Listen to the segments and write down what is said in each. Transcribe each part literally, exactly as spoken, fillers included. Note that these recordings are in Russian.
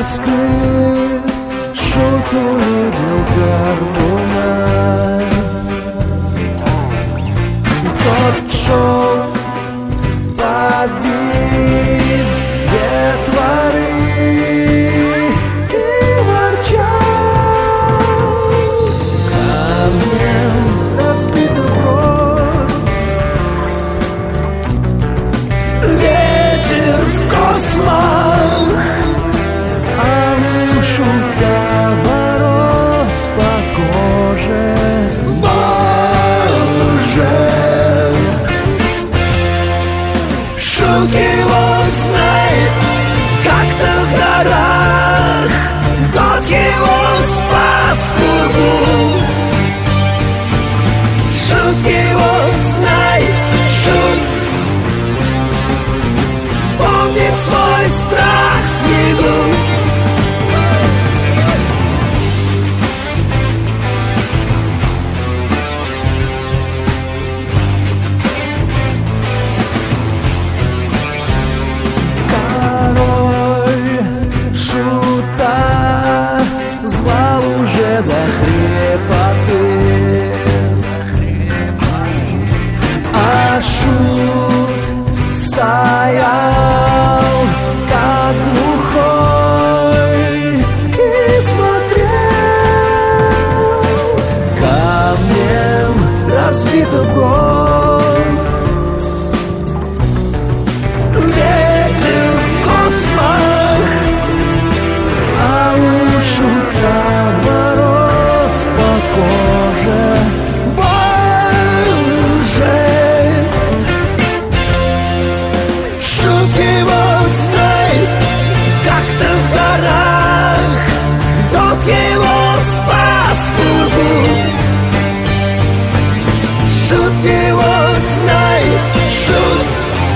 Москвы шут увидел горбуна. Тот шел под визг детворы и ворчал камнем разбитый рот. Ветер в космос, а ушу мороз по коже. Шут его знает, как-то в горах тот его спас пургу. Шут его знает, шут помнит свой страх снегу. До хрипоты, а шут стоял как глухой и смотрел камнем разбитый в год. Ветер в космос, а у шута похоже, боже. Шут его знает, как-то в горах тот его спас пургу. Шут его знает, шут.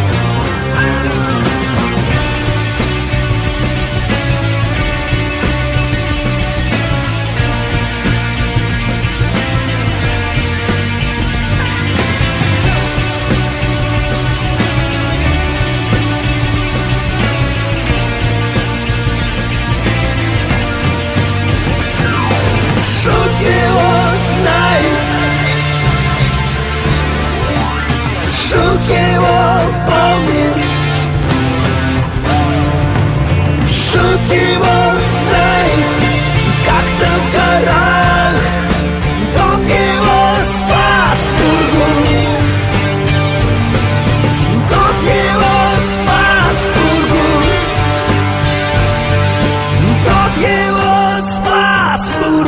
Шут его помнит, шут его знает, как-то в горах тот его спас пургу. Тот его спас пургу. Тот его спас пургу.